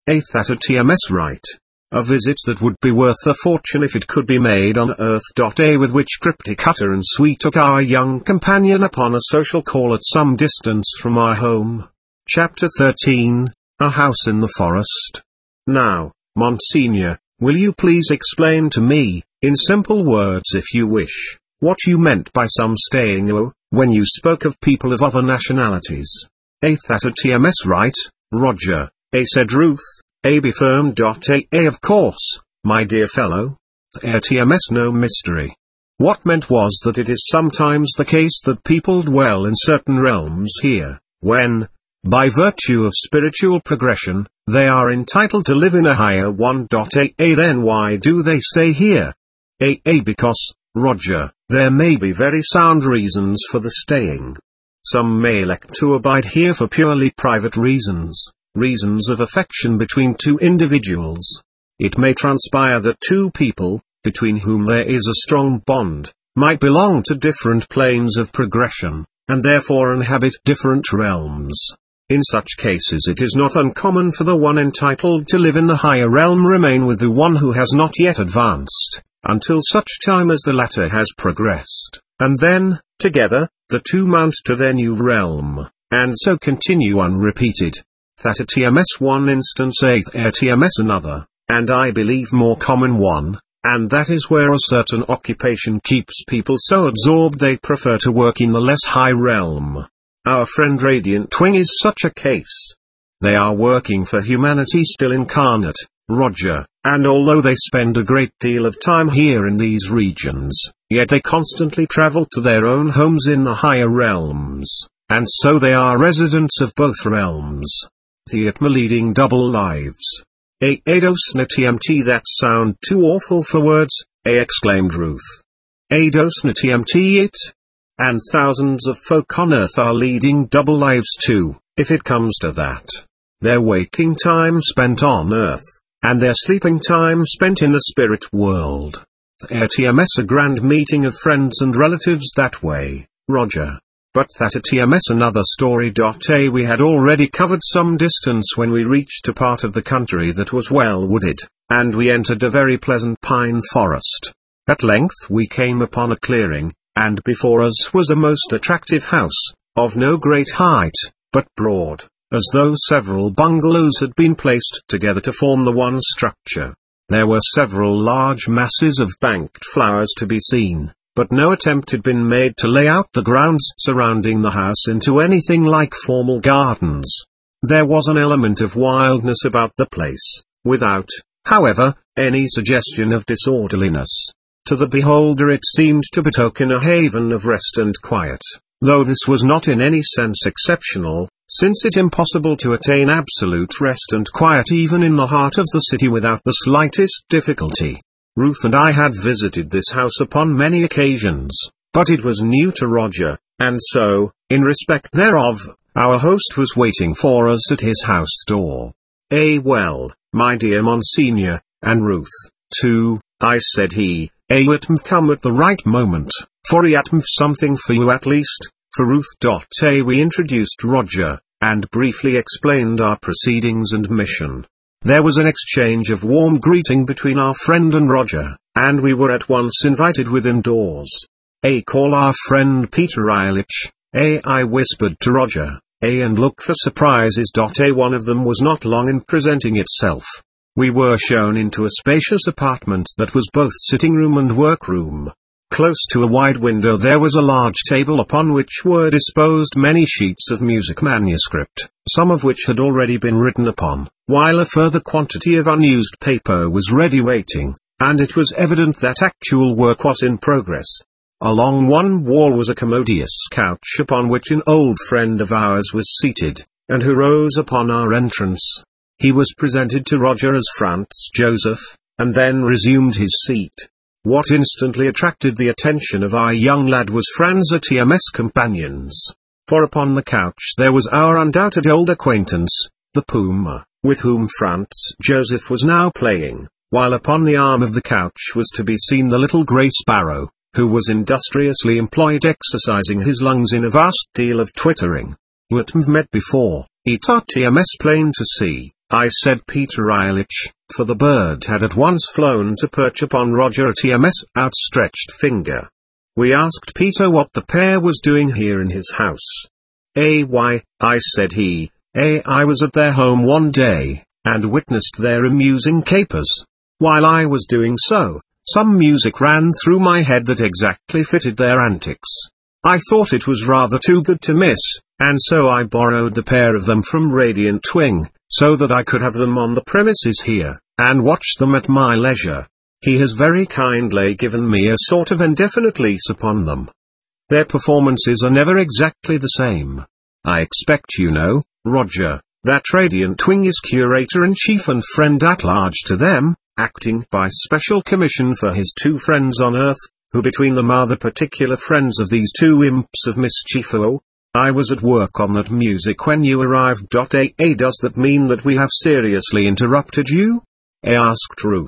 That a TMS right. A visit that would be worth a fortune if it could be made on Earth. With which cryptic utterance we took our young companion upon a social call at some distance from our home. Chapter 13, A House in the Forest. Now, Monsignor, will you please explain to me, in simple words if you wish, what you meant by some staying when you spoke of people of other nationalities? That a TMS right, Roger, said Ruth. Be firm. Of course, my dear fellow. TMS no mystery. What meant was that it is sometimes the case that people dwell in certain realms here, when, by virtue of spiritual progression, they are entitled to live in a higher one. Then why do they stay here? Because, Roger, there may be very sound reasons for the staying. Some may elect to abide here for purely private reasons. Reasons of affection between two individuals. It may transpire that two people, between whom there is a strong bond, might belong to different planes of progression, and therefore inhabit different realms. In such cases it is not uncommon for the one entitled to live in the higher realm remain with the one who has not yet advanced, until such time as the latter has progressed, and then, together, the two mount to their new realm, and so continue unrepeated. That a TMS one instance, a TMS another, and I believe more common one, and that is where a certain occupation keeps people so absorbed they prefer to work in the less high realm. Our friend Radiant Wing is such a case. They are working for humanity still incarnate, Roger, and although they spend a great deal of time here in these regions, yet they constantly travel to their own homes in the higher realms, and so they are residents of both realms. Theatma leading double lives. Adosna TMT, that sound too awful for words, exclaimed Ruth. Adosna TMT it? And thousands of folk on Earth are leading double lives too, if it comes to that. Their waking time spent on Earth, and their sleeping time spent in the spirit world. TMS a grand meeting of friends and relatives that way, Roger. But that a TMS another story. We had already covered some distance when we reached a part of the country that was well wooded, and we entered a very pleasant pine forest. At length we came upon a clearing, and before us was a most attractive house, of no great height, but broad, as though several bungalows had been placed together to form the one structure. There were several large masses of banked flowers to be seen, but no attempt had been made to lay out the grounds surrounding the house into anything like formal gardens. There was an element of wildness about the place, without, however, any suggestion of disorderliness. To the beholder it seemed to betoken a haven of rest and quiet, though this was not in any sense exceptional, since it is impossible to attain absolute rest and quiet even in the heart of the city without the slightest difficulty. Ruth and I had visited this house upon many occasions, but it was new to Roger, and so, in respect thereof, our host was waiting for us at his house door. Well, my dear Monsignor, and Ruth, too, I said he, atm come at the right moment, for atm something for you at least, for Ruth. We introduced Roger, and briefly explained our proceedings and mission. There was an exchange of warm greeting between our friend and Roger, and we were at once invited within doors. Call our friend Peter Ilich, I whispered to Roger, and look for surprises. One of them was not long in presenting itself. We were shown into a spacious apartment that was both sitting room and workroom. Close to a wide window there was a large table upon which were disposed many sheets of music manuscript, some of which had already been written upon, while a further quantity of unused paper was ready waiting, and it was evident that actual work was in progress. Along one wall was a commodious couch upon which an old friend of ours was seated, and who rose upon our entrance. He was presented to Roger as Franz Joseph, and then resumed his seat. What instantly attracted the attention of our young lad was Franz's TMS companions. For upon the couch there was our undoubted old acquaintance, the puma, with whom Franz Joseph was now playing, while upon the arm of the couch was to be seen the little grey sparrow, who was industriously employed exercising his lungs in a vast deal of twittering. We've met before, TMS plain to see, I said Peter Ilich, for the bird had at once flown to perch upon Roger ATM's outstretched finger. We asked Peter what the pair was doing here in his house. Why, I said I was at their home one day, and witnessed their amusing capers. While I was doing so, some music ran through my head that exactly fitted their antics. I thought it was rather too good to miss, and so I borrowed the pair of them from Radiant Twing, so that I could have them on the premises here, and watch them at my leisure. He has very kindly given me a sort of indefinite lease upon them. Their performances are never exactly the same. I expect you know, Roger, that Radiant Twing is curator-in-chief and friend-at-large to them, acting by special commission for his two friends on Earth, who between them are the particular friends of these two imps of mischief. Oh, I was at work on that music when you arrived. Does that mean that we have seriously interrupted you? Asked Ruth.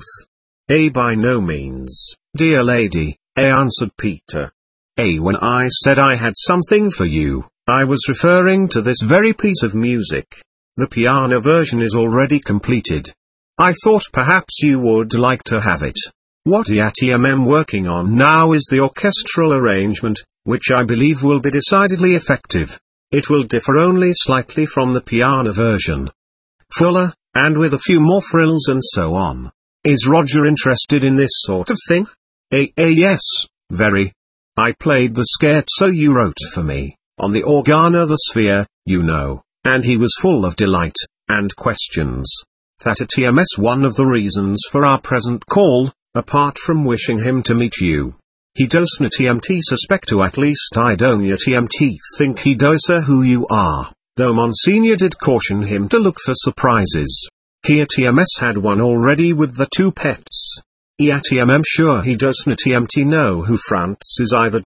By no means, dear lady, answered Peter. When I said I had something for you, I was referring to this very piece of music. The piano version is already completed. I thought perhaps you would like to have it. What I'm working on now is the orchestral arrangement, which I believe will be decidedly effective. It will differ only slightly from the piano version. Fuller, and with a few more frills and so on. Is Roger interested in this sort of thing? Yes, very. I played the scherzo you wrote for me, on the organa the sphere, you know, and he was full of delight, and questions. That is one of the reasons for our present call, apart from wishing him to meet you. He doesn't suspect, or at least I don't think he does who you are, though Monsignor did caution him to look for surprises. He had one already with the two pets. I'm sure he doesn't know who France is either.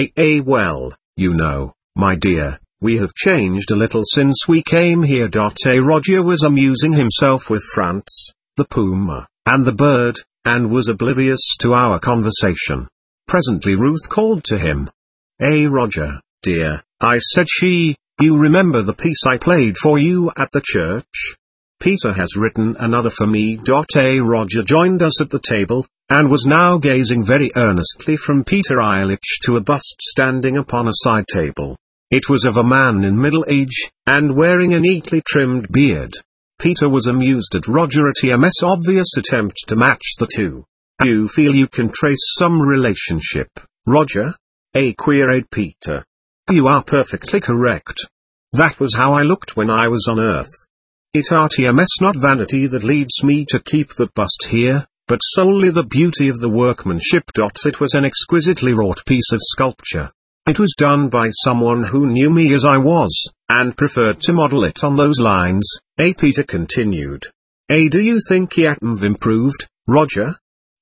Well, you know, my dear, we have changed a little since we came here. Roger was amusing himself with France, the puma, and the bird, and was oblivious to our conversation. Presently Ruth called to him. Roger, dear, I said you remember the piece I played for you at the church? Peter has written another for me. Roger joined us at the table, and was now gazing very earnestly from Peter Ilich to a bust standing upon a side table. It was of a man in middle age, and wearing a neatly trimmed beard. Peter was amused at Roger ATM's obvious attempt to match the two. You feel you can trace some relationship, Roger? Queried Peter. You are perfectly correct. That was how I looked when I was on Earth. It's not vanity that leads me to keep that bust here, but solely the beauty of the workmanship. It was an exquisitely wrought piece of sculpture. It was done by someone who knew me as I was, and preferred to model it on those lines, Peter continued. Do you think I've improved, Roger?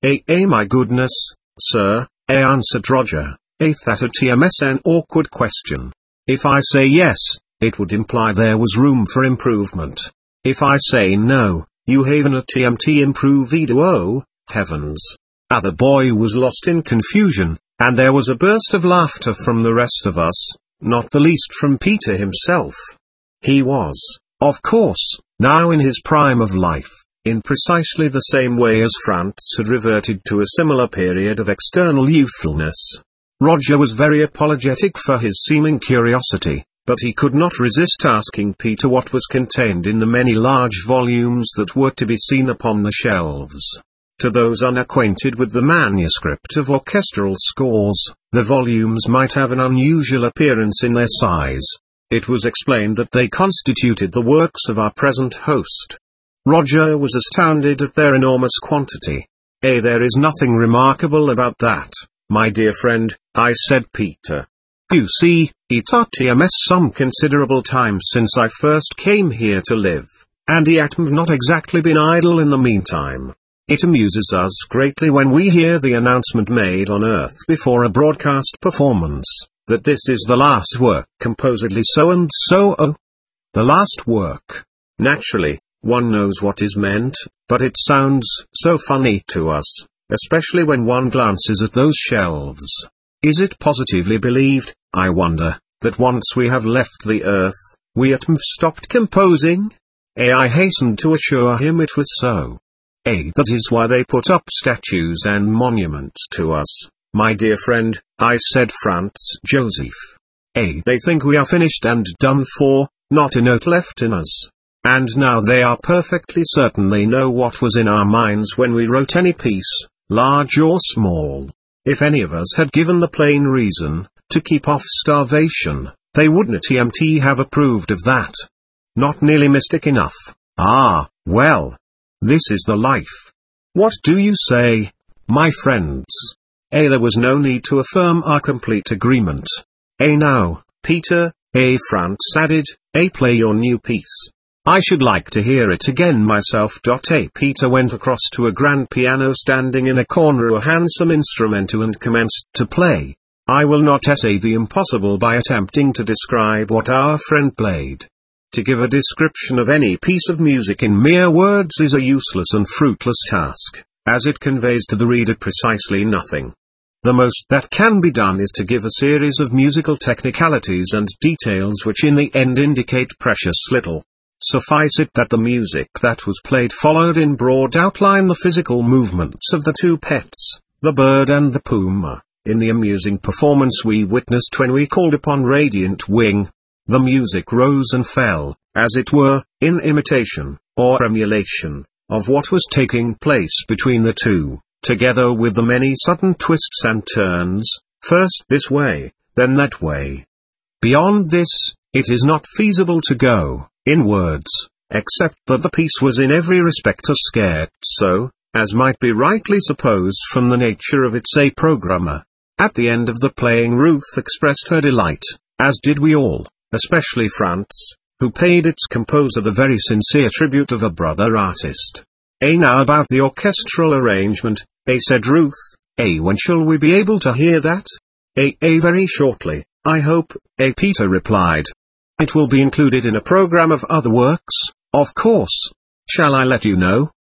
My goodness, sir, answered Roger. That an awkward question. If I say yes, it would imply there was room for improvement. If I say no, you haven't improved. Oh, heavens. The boy was lost in confusion, and there was a burst of laughter from the rest of us, not the least from Peter himself. He was, of course, now in his prime of life, in precisely the same way as France had reverted to a similar period of external youthfulness. Roger was very apologetic for his seeming curiosity, but he could not resist asking Peter what was contained in the many large volumes that were to be seen upon the shelves. To those unacquainted with the manuscript of orchestral scores, the volumes might have an unusual appearance in their size. It was explained that they constituted the works of our present host. Roger was astounded at their enormous quantity. There is nothing remarkable about that, my dear friend, I said. Peter. You see, it's some considerable time since I first came here to live, and I've not exactly been idle in the meantime. It amuses us greatly when we hear the announcement made on Earth before a broadcast performance, that this is the last work composedly so and so. Oh, the last work. Naturally, one knows what is meant, but it sounds so funny to us, especially when one glances at those shelves. Is it positively believed, I wonder, that once we have left the Earth, we have stopped composing? I hastened to assure him it was so. That is why they put up statues and monuments to us, my dear friend, I said. Franz Joseph. They think we are finished and done for, not a note left in us. And now they are perfectly certain they know what was in our minds when we wrote any piece, large or small. If any of us had given the plain reason, to keep off starvation, they wouldn't have approved of that. Not nearly mystic enough. Well. This is the life. What do you say, my friends? There was no need to affirm our complete agreement. Now, Peter, Franz added, play your new piece. I should like to hear it again myself. Peter went across to a grand piano standing in a corner, a handsome instrumento, and commenced to play. I will not essay the impossible by attempting to describe what our friend played. To give a description of any piece of music in mere words is a useless and fruitless task, as it conveys to the reader precisely nothing. The most that can be done is to give a series of musical technicalities and details which in the end indicate precious little. Suffice it that the music that was played followed in broad outline the physical movements of the two pets, the bird and the puma, in the amusing performance we witnessed when we called upon Radiant Wing. The music rose and fell, as it were, in imitation, or emulation, of what was taking place between the two, together with the many sudden twists and turns, first this way, then that way. Beyond this, it is not feasible to go, in words, except that the piece was in every respect a scherzo, as might be rightly supposed from the nature of its programma. At the end of the playing Ruth expressed her delight, as did we all. Especially Franz, who paid its composer the very sincere tribute of a brother artist. Now about the orchestral arrangement, said Ruth. When shall we be able to hear that? Very shortly, I hope, Peter replied. It will be included in a program of other works, of course. Shall I let you know?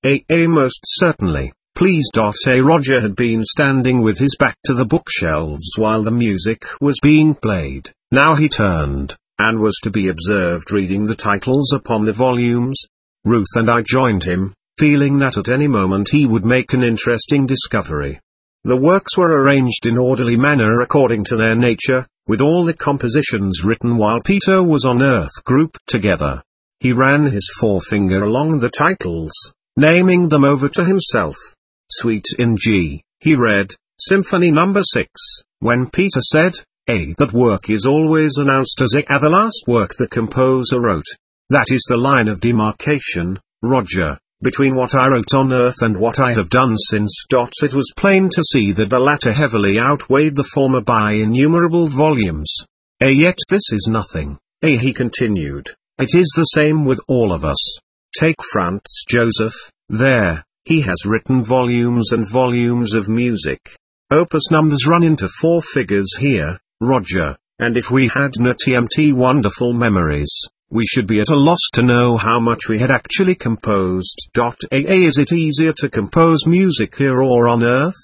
Most certainly, please. Roger had been standing with his back to the bookshelves while the music was being played. Now he turned, and was to be observed reading the titles upon the volumes. Ruth and I joined him, feeling that at any moment he would make an interesting discovery. The works were arranged in orderly manner according to their nature, with all the compositions written while Peter was on earth grouped together. He ran his forefinger along the titles, naming them over to himself. Suite in G, he read, Symphony No. 6, when Peter said, that work is always announced as the last work the composer wrote. That is the line of demarcation, Roger, between what I wrote on earth and what I have done since. It was plain to see that the latter heavily outweighed the former by innumerable volumes. Yet this is nothing, he continued. It is the same with all of us. Take Franz Joseph, there, he has written volumes and volumes of music. Opus numbers run into 4 figures here, Roger, and if we had not wonderful memories, we should be at a loss to know how much we had actually composed. Is it easier to compose music here or on earth?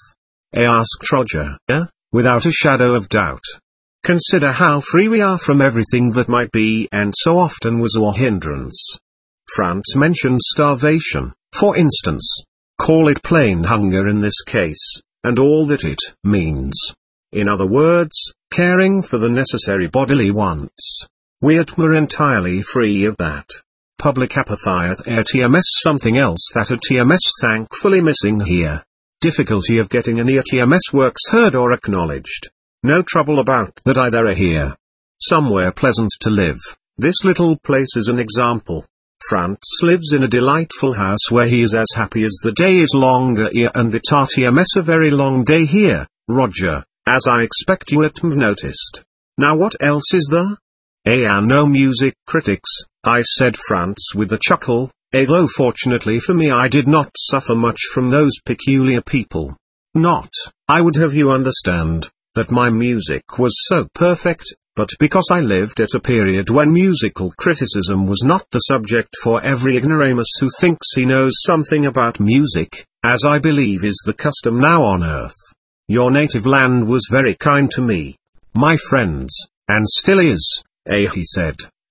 Asked Roger, without a shadow of doubt. Consider how free we are from everything that might be and so often was a hindrance. Franz mentioned starvation, for instance. Call it plain hunger in this case, and all that it means. In other words, caring for the necessary bodily wants. We were entirely free of that. Public apathy TMS something else that TMS thankfully missing here. Difficulty of getting any TMS works heard or acknowledged. No trouble about that either here. Somewhere pleasant to live. This little place is an example. Franz lives in a delightful house where he is as happy as the day is longer here, and it's TMS a very long day here, Roger. As I expect you have noticed. Now what else is there? Are no music critics, I said. Franz with a chuckle, though fortunately for me I did not suffer much from those peculiar people. Not, I would have you understand, that my music was so perfect, but because I lived at a period when musical criticism was not the subject for every ignoramus who thinks he knows something about music, as I believe is the custom now on earth. Your native land was very kind to me, my friends, and still is, he said.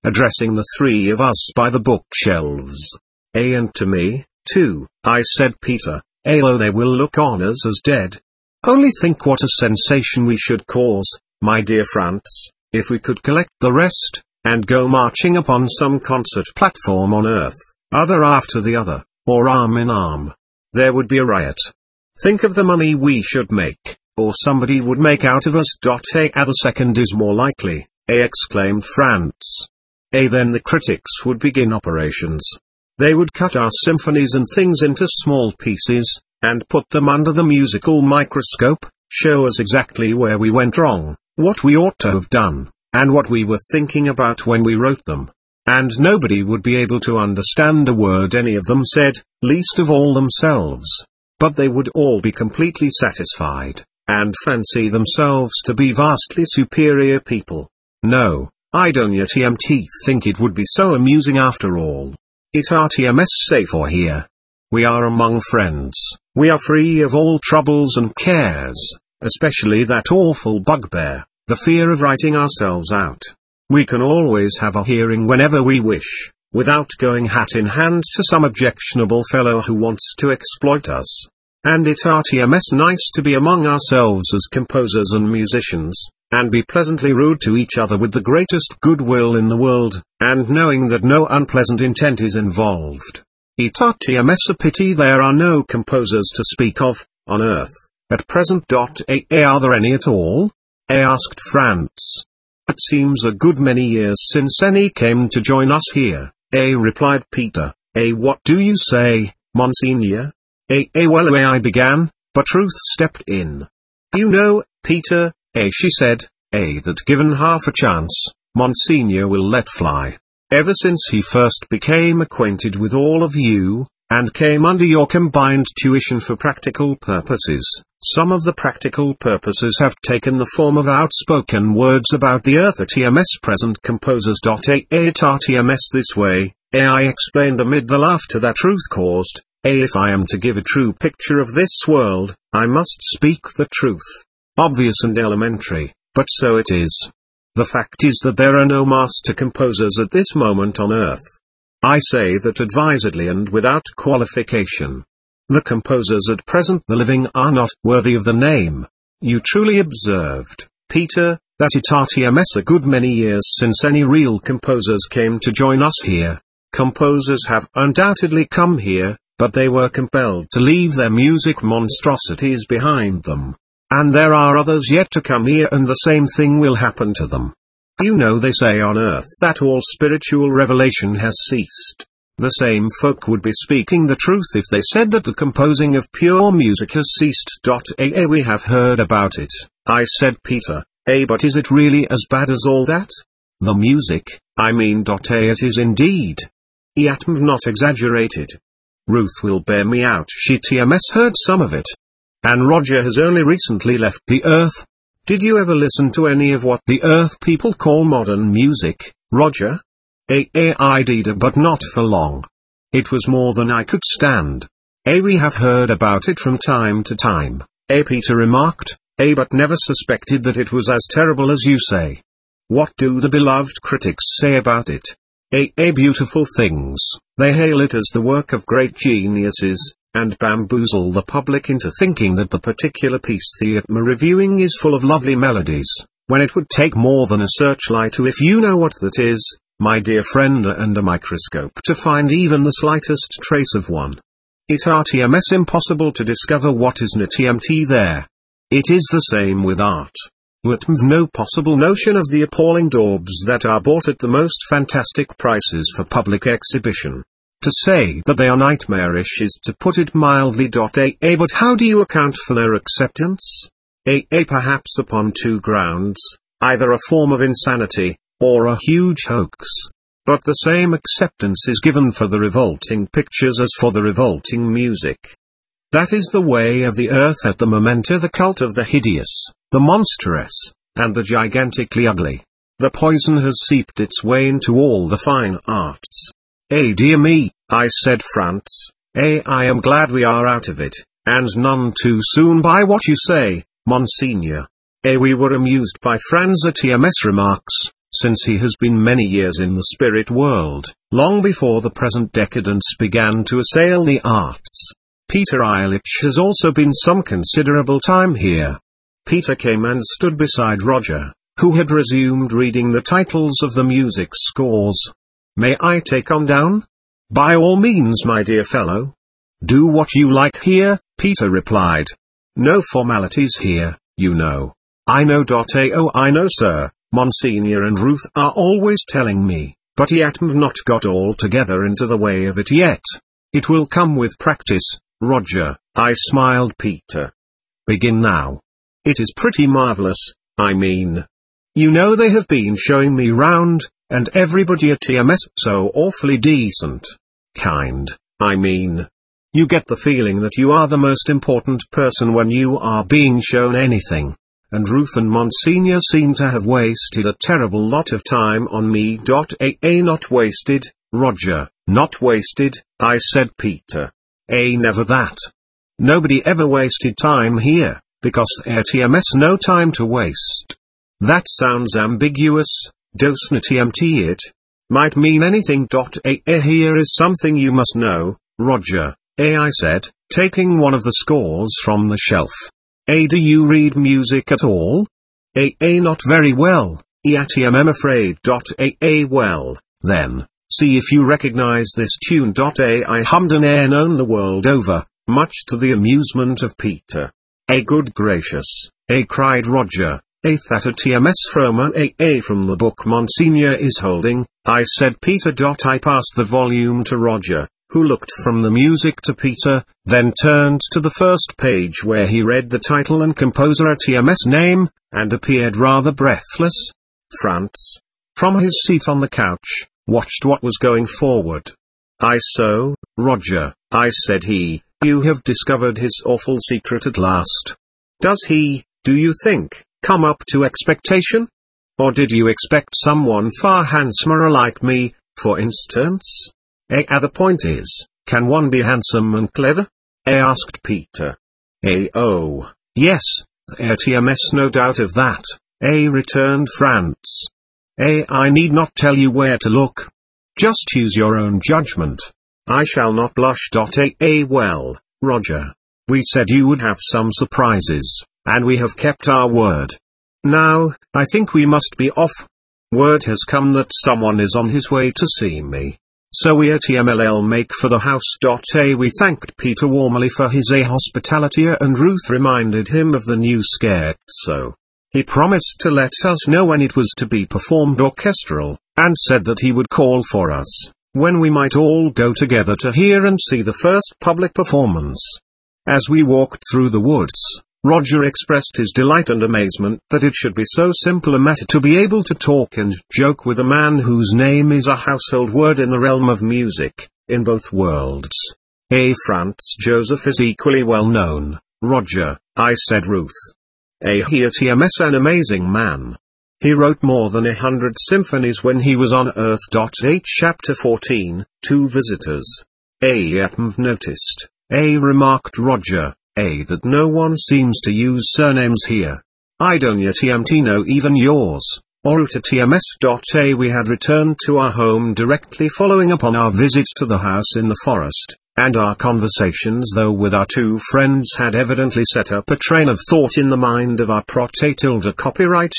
addressing the three of us by the bookshelves. And to me, too, I said Peter, though they will look on us as dead. Only think what a sensation we should cause, my dear Franz, if we could collect the rest, and go marching upon some concert platform on earth, other after the other, or arm in arm. There would be a riot. Think of the money we should make, or somebody would make out of us. The second is more likely, exclaimed Franz. Then the critics would begin operations. They would cut our symphonies and things into small pieces, and put them under the musical microscope, show us exactly where we went wrong, what we ought to have done, and what we were thinking about when we wrote them. And nobody would be able to understand a word any of them said, least of all themselves. But they would all be completely satisfied, and fancy themselves to be vastly superior people. No, I don't yet think it would be so amusing after all. It say for here. We are among friends, we are free of all troubles and cares, especially that awful bugbear, the fear of writing ourselves out. We can always have a hearing whenever we wish, without going hat in hand to some objectionable fellow who wants to exploit us. And it nice to be among ourselves as composers and musicians, and be pleasantly rude to each other with the greatest goodwill in the world, and knowing that no unpleasant intent is involved. It a pity there are no composers to speak of, on earth, at present. Are there any at all? Asked Franz. It seems a good many years since any came to join us here, replied Peter. What do you say, Monsignor? Well, I began, but Ruth stepped in. You know, Peter, she said, that given half a chance, Monsignor will let fly. Ever since he first became acquainted with all of you, and came under your combined tuition for practical purposes, some of the practical purposes have taken the form of outspoken words about the earth at present composers. This way, I explained amid the laughter that Ruth caused. If I am to give a true picture of this world, I must speak the truth. Obvious and elementary, but so it is. The fact is that there are no master composers at this moment on earth. I say that advisedly and without qualification. The composers at present the living are not worthy of the name. You truly observed, Peter, that it a good many years since any real composers came to join us here. Composers have undoubtedly come here, but they were compelled to leave their music monstrosities behind them. And there are others yet to come here, and the same thing will happen to them. You know, they say on earth that all spiritual revelation has ceased. The same folk would be speaking the truth if they said that the composing of pure music has ceased. We have heard about it, I said Peter, but is it really as bad as all that? The music, I mean. It is indeed. Not exaggerated. Ruth will bear me out. She heard some of it. And Roger has only recently left the earth. Did you ever listen to any of what the earth people call modern music, Roger? I did, but not for long. It was more than I could stand. We have heard about it from time to time, Peter remarked, but never suspected that it was as terrible as you say. What do the beloved critics say about it? Beautiful things. They hail it as the work of great geniuses, and bamboozle the public into thinking that the particular piece they are reviewing is full of lovely melodies, when it would take more than a searchlight to, if you know what that is, my dear friend, and a microscope to find even the slightest trace of one. It impossible to discover what is not there. It is the same with art. No possible notion of the appalling daubs that are bought at the most fantastic prices for public exhibition. To say that they are nightmarish is to put it mildly. But how do you account for their acceptance? Perhaps upon two grounds, either a form of insanity, or a huge hoax. But the same acceptance is given for the revolting pictures as for the revolting music. That is the way of the earth at the moment, the cult of the hideous, the monstrous, and the gigantically ugly. The poison has seeped its way into all the fine arts. Dear me, I said Franz, I am glad we are out of it, and none too soon by what you say, Monsignor. We were amused by Franz at remarks, since he has been many years in the spirit world, long before the present decadence began to assail the arts. Peter Ilitch has also been some considerable time here. Peter came and stood beside Roger, who had resumed reading the titles of the music scores. "May I take on down?" "By all means, my dear fellow. Do what you like here," Peter replied. "No formalities here, you know." "I know. I know, sir. Monsignor and Ruth are always telling me, but yet I've not got altogether into the way of it yet. It will come with practice, Roger," I smiled. Peter. "Begin now. It is pretty marvelous, I mean. You know they have been showing me round, and everybody at TMS so awfully decent. Kind, I mean. You get the feeling that you are the most important person when you are being shown anything. And Ruth and Monsignor seem to have wasted a terrible lot of time on me. Not wasted, Roger, not wasted, I said. Peter. Never that. Nobody ever wasted time here, because at TMS no time to waste. That sounds ambiguous, doesn't it? Might mean anything. Here is something you must know, Roger, I said, taking one of the scores from the shelf. Do you read music at all? Not very well, I'm afraid. Well, then, see if you recognize this tune. I hummed an air known the world over, much to the amusement of Peter. Good gracious, cried Roger, that a TMS from from the book Monsignor is holding, I said. Peter. I passed the volume to Roger, who looked from the music to Peter, then turned to the first page where he read the title and composer at TMS name, and appeared rather breathless. Franz, from his seat on the couch, watched what was going forward. So, Roger, I said, you have discovered his awful secret at last. Does he, do you think, come up to expectation? Or did you expect someone far handsomer like me, for instance? The point is, can one be handsome and clever? Asked Peter. Oh, yes, TMS, no doubt of that, returned Franz. I need not tell you where to look. Just use your own judgment. I shall not blush. Well, Roger, we said you would have some surprises, and we have kept our word. Now, I think we must be off. Word has come that someone is on his way to see me. So we at TMLL make for the house. We thanked Peter warmly for his hospitality, and Ruth reminded him of the new scherzo. He promised to let us know when it was to be performed orchestral, and said that he would call for us, when we might all go together to hear and see the first public performance. As we walked through the woods, Roger expressed his delight and amazement that it should be so simple a matter to be able to talk and joke with a man whose name is a household word in the realm of music, in both worlds. Franz Joseph is equally well known, Roger, I said. Ruth. He at TMS, an amazing man. He wrote more than 100 symphonies when he was on Earth. Chapter 14, Two Visitors. I've noticed, remarked Roger, that no one seems to use surnames here. I don't yet know even yours, or at TMS. We had returned to our home directly following upon our visit to the house in the forest, and our conversations though with our two friends had evidently set up a train of thought in the mind of our copyright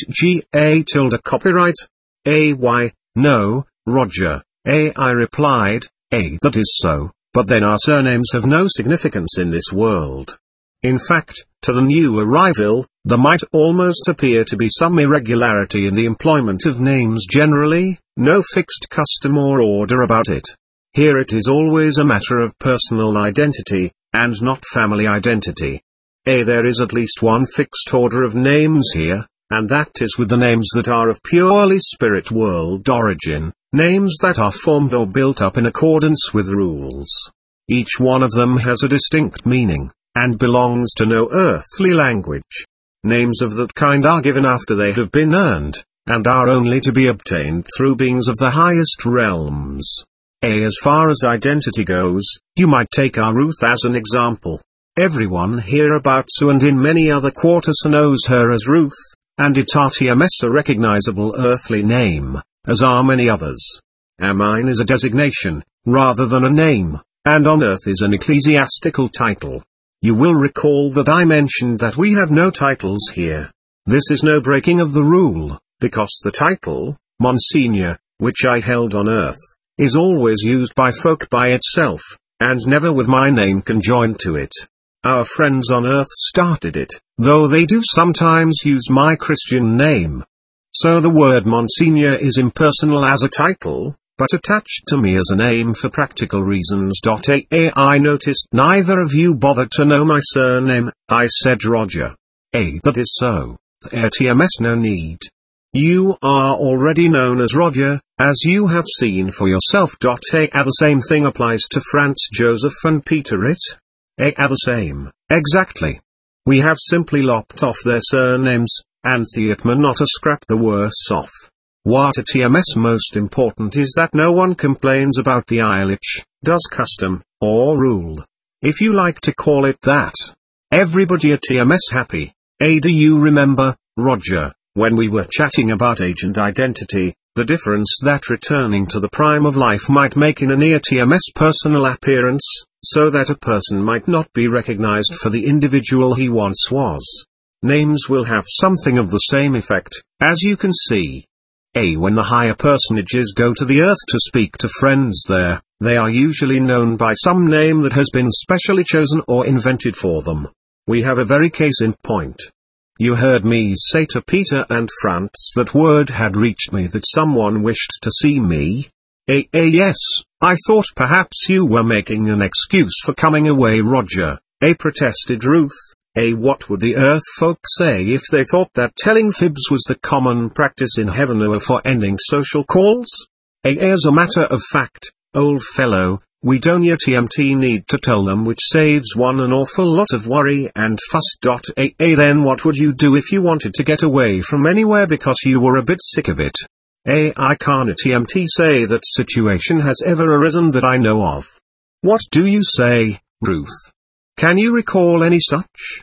copyright. Why, no, Roger, I replied, that is so, but then our surnames have no significance in this world. In fact, to the new arrival, there might almost appear to be some irregularity in the employment of names generally, no fixed custom or order about it. Here it is always a matter of personal identity, and not family identity. There is at least one fixed order of names here, and that is with the names that are of purely spirit world origin, names that are formed or built up in accordance with rules. Each one of them has a distinct meaning, and belongs to no earthly language. Names of that kind are given after they have been earned, and are only to be obtained through beings of the highest realms. As far as identity goes, you might take our Ruth as an example. Everyone hereabouts and in many other quarters knows her as Ruth, and TMS a recognizable earthly name, as are many others. Mine is a designation, rather than a name, and on earth is an ecclesiastical title. You will recall that I mentioned that we have no titles here. This is no breaking of the rule, because the title, Monsignor, which I held on earth, is always used by folk by itself, and never with my name conjoined to it. Our friends on earth started it, though they do sometimes use my Christian name. So the word Monsignor is impersonal as a title, but attached to me as a name for practical reasons. I noticed neither of you bothered to know my surname. I said Roger. That is so. TMS no need. You are already known as Roger, as you have seen for yourself. The same thing applies to Franz Joseph and Peter the same, exactly. We have simply lopped off their surnames, and Theatman not a scrap the worse off. What at TMS most important is that no one complains about the Irish, does custom, or rule. If you like to call it that. Everybody at TMS happy. Do you remember, Roger, when we were chatting about age and identity, the difference that returning to the prime of life might make in a near TMS personal appearance, so that a person might not be recognized for the individual he once was? Names will have something of the same effect, as you can see. When the higher personages go to the earth to speak to friends there, they are usually known by some name that has been specially chosen or invented for them. We have a very case in point. You heard me say to Peter and Franz that word had reached me that someone wished to see me. Yes, I thought perhaps you were making an excuse for coming away, Roger, protested Ruth. What would the earth folk say if they thought that telling fibs was the common practice in heaven or for ending social calls? As a matter of fact, old fellow, we don't yet TMT need to tell them, which saves one an awful lot of worry and fuss. Then what would you do if you wanted to get away from anywhere because you were a bit sick of it? I can't TMT say that situation has ever arisen that I know of. What do you say, Ruth? Can you recall any such?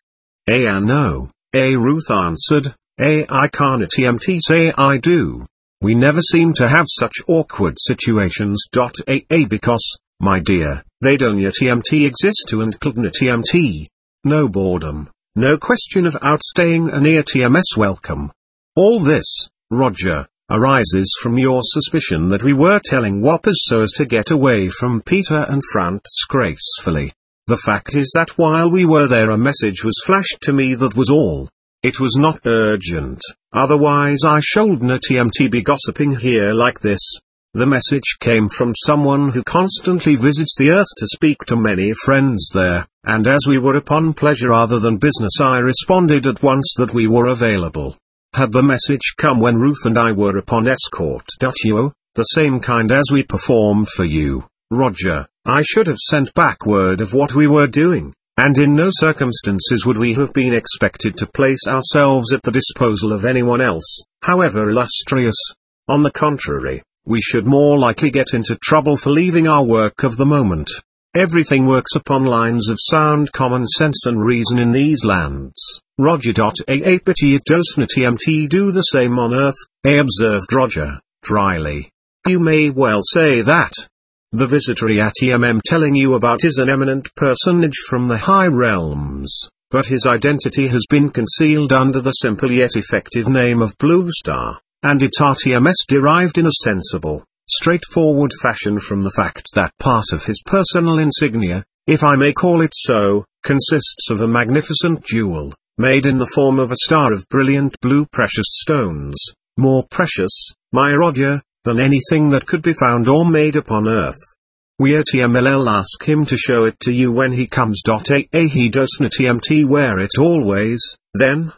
No. Ruth answered. I can't TMT say I do. We never seem to have such awkward situations. Because, my dear, they don't yet TMT exist to and couldn't TMT. No boredom, no question of outstaying a near TMS welcome. All this, Roger, arises from your suspicion that we were telling whoppers so as to get away from Peter and Franz gracefully. The fact is that while we were there a message was flashed to me, that was all. It was not urgent, otherwise I shouldn't TMT be gossiping here like this. The message came from someone who constantly visits the earth to speak to many friends there, and as we were upon pleasure rather than business I responded at once that we were available. Had the message come when Ruth and I were upon escort, the same kind as we performed for you, Roger, I should have sent back word of what we were doing, and in no circumstances would we have been expected to place ourselves at the disposal of anyone else, however illustrious. On the contrary, we should more likely get into trouble for leaving our work of the moment. Everything works upon lines of sound common sense and reason in these lands. Roger. But it doesn't TMT do the same on earth, observed Roger, dryly. You may well say that. The visitor at telling you about is an eminent personage from the high realms, but his identity has been concealed under the simple yet effective name of Blue Star, and TMS derived in a sensible, straightforward fashion from the fact that part of his personal insignia, if I may call it so, consists of a magnificent jewel, made in the form of a star of brilliant blue precious stones, more precious, my Roger, than anything that could be found or made upon earth. We at TMLL ask him to show it to you when he comes. He doesn't TMT wear it always, then?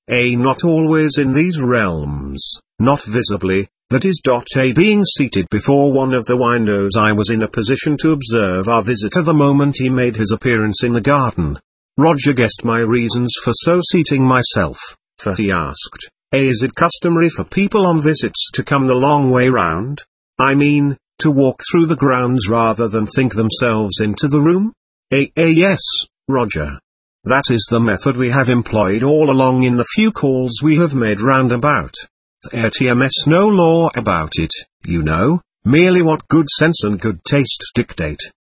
Not always in these realms, not visibly, that is. Being seated before one of the windows I was in a position to observe our visitor the moment he made his appearance in the garden. Roger guessed my reasons for so seating myself, for he asked, is it customary for people on visits to come the long way round? I mean, to walk through the grounds rather than think themselves into the room? Yes, Roger. That is the method we have employed all along in the few calls we have made roundabout. The ATMS no law about it, you know, merely what good sense and good taste dictate.